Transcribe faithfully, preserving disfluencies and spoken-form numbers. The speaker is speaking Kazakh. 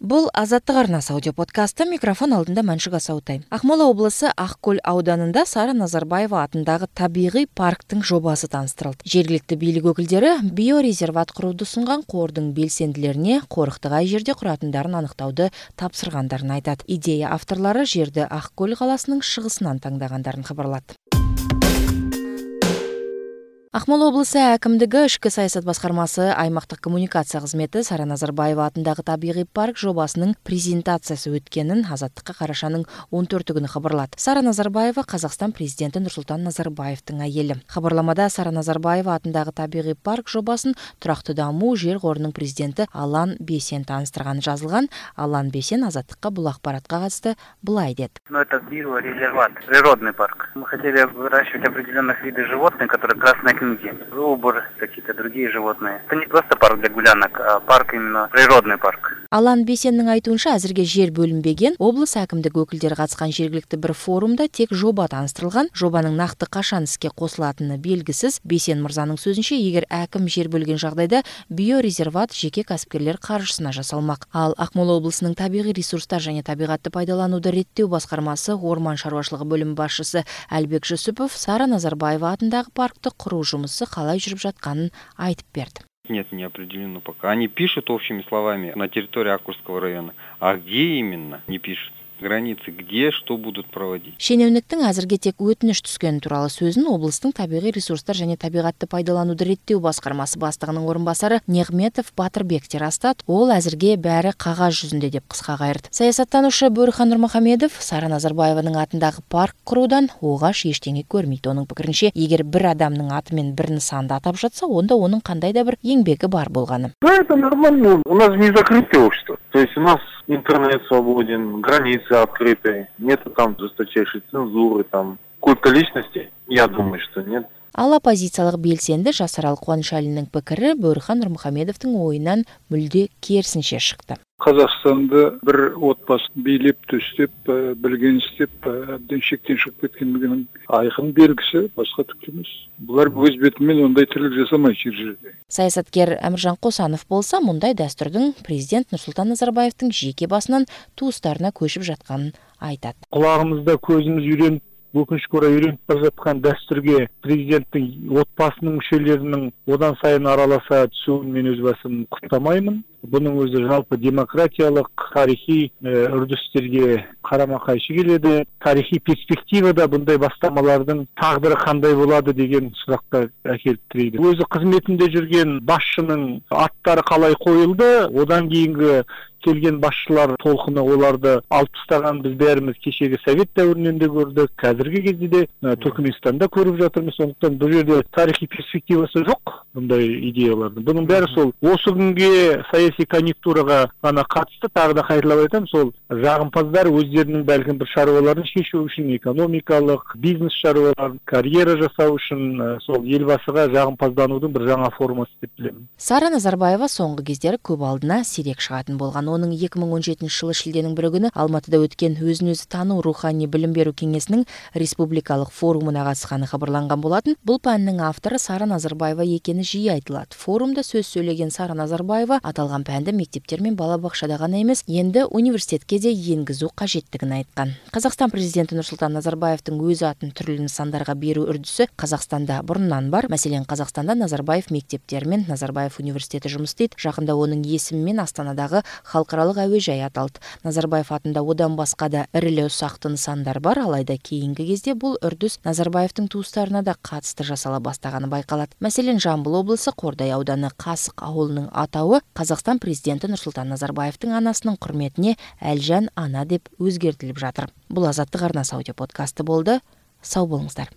Бұл Азаттық арнасы аудиоподкасты, микрофон алдында Мәншүк Асаутай. Ақмола облысы Ақкөл ауданында Сара Назарбаева атындағы табиғи парктың жобасы таныстырылды. Жергілікті билік өкілдері биорезерват құруды ұсынған қордың белсенділеріне қорықты қай жерде құратындарын анықтауды тапсырғандарын айтады. Идея авторлары жерді Ақкөл қаласының шығысынан таңдағандарын хабарлады. Ақмола облысы әкімдігі ішкі саясат басқармасы аймақтық коммуникация қызметі Сара Назарбаева атындағы табиғи парк жобасының презентациясы өткенін Азаттыққа қарашаның он төрті күні хабарлады. Сара Назарбаева Қазақстан президенті Нұрсұлтан Назарбаевтың әйелі. Хабарламада Сара Назарбаева атындағы табиғи парк жобасын тұрақты даму жер қорының президенті Алан Бесен таныстырғаны жазылған. Алан Бесен Азаттыққа бұл ақпаратқа қатысты былай деді. Но это биорезерват, природный парк. Мы хотели выращивать определенных видов животных, которые красные книги, зубр, какие-то другие животные. Это не просто парк для гулянок, а парк именно природный парк. Алан Бесеннің айтуынша, әзірге жер бөлінбеген, облыс әкімдігі өкілдері қатысқан жергілікті бір форумда тек жоба таныстырылған. Жобаның нақты қашан іске қосылатыны белгісіз. Бесен мырзаның сөзінше, егер әкім жер бөлген жағдайда биорезерват жеке кәсіпкерлер қаржысына жасалмақ. Ал Ақмола облысының табиғи ресурстар және табиғатты пайдалануды реттеу басқармасы орман шаруашылығы бөлім басшысы Әлбек Жүсіпов Сара Назарбаева атындағы паркты құру жұмысы қалай жүріп жатқанын айтып берді. Нет, не определено пока. Они пишут общими словами на территории Ақкульского района, а где именно не пишут. Границы, где, что будут проводить. Шенеуніктің әзірге тек өтініш түскені туралы сөзін облыстың табиғи ресурстар және табиғатты пайдалануды реттеу басқармасы бастығының орынбасары Нығметов Батырбек растады. Ол әзірге бәрі қағаз жүзінде деп қысқа қайырды. Саясаттанушы Бөрхан Нұрмұхамедов Сара Назарбаеваның атындағы парк құрудан оғаш ештеңе көрмейді. Оның пікірінше, егер бір адамның атымен бір нысанды атап жатса, онда оның қандай да бір еңбегі бар болғаны. Да, это нормально. У нас не закрытое общество. То есть у нас интернет свободен, границы открытые, нету там жесточайшей цензуры, там культа личности, я думаю, что нет. Ал оппозициялық белсенді Жасарал Қуанышалиннің пікірі Бөрхан Нұрмұхамедовтың ойынан мүлде керісінше шықты. Қазақстанды бір отбасы билеп төстеп, білген істеп, әбден шектен шығып кеткендігінің айқын белгісі, басқа түк емес. Бұлар өз бетімен ондай тірлік жасамайды жер жерде. Саясаткер Әміржан Қосанов болса, мұндай дәстүрдің президент Нұрсұлтан Назарбаевтың жеке басынан туыстарына көшіп жатқанын айтады. Құлағымызда көзіміз үйреніп, өкінішке орай үйреніп бара жатқан дәстүрге президенттің отбасының мүшелерінің одан сайын араласа түсуін мен өз басым құптамаймын. Бұның өзі жалпы демократиялық, тарихи үрдістерге қарама қайшы келеді. Тарихи перспективада бұндай бастамалардың тағдыры қандай болады деген сұраққа әкеліп тірейді. Өзі қызметінде жүрген басшының аттары қалай қойылды, одан кейінгі келген басшылар толқыны оларды алып тастаған біз бәріміз кешегі совет дәуірінен де көрдік, қазіргі кезде де Түркменстанда көріп жатырмыз. Сондықтан бұл жерде тарихи перспективасы жоқ бұндай идеялардың. Бұның бәрі сол осы күнге саяси конъюнктураға ғана қатысты. Тағы да қайталап айтамын, сол жағымпаздар өздерінің бәлкім бір шаруаларын шешу үшін, экономикалық, бизнес шаруаларын, карьера жасау үшін сол елбасыға жағымпазданудың бір жаңа формасы деп білемін. Сара Назарбаева соңғы кездері көп алдына сирек шығатын болған. Оның екі мың он жетінші жылы шілденің бір күні Алматыда өткен өзін өзі тану рухани білім беру кеңесінің республикалық форумына қатысқаны хабарланған болатын. Бұл пәннің авторы Сара Назарбаева екені жиі айтылады. Форумда сөз сөйлеген Сара Назарбаева аталған пәнді мектептер мен балабақшада ғана емес, енді университетке де енгізу қажеттігін айтқан. Қазақстан президенті Нұрсұлтан Назарбаевтың өз атын түрлі нысандарға беру үрдісі Қазақстанда бұрыннан бар. Мәселен, Қазақстанда Назарбаев мектептері мен Назарбаев университеті жұмыс істейді. Жақында оның есімімен Астанадағы халықаралық әуежай аталды. Назарбаев атында одан басқа да ірілі ұсақты нысандар бар, алайда кейінгі кезде бұл үрдіс Назарбаевтың туыстарына да қатысты жасала бастағаны байқалады. Мәселен, Жамбыл облысы Қордай ауданы Қасық ауылының атауы Қазақстан президенті Нұрсұлтан Назарбаевтың анасының құрметіне Әлжан ана деп өзгертіліп жатыр. Бұл Азаттық арнасы аудиоподкасты болды. Сау болыңыздар.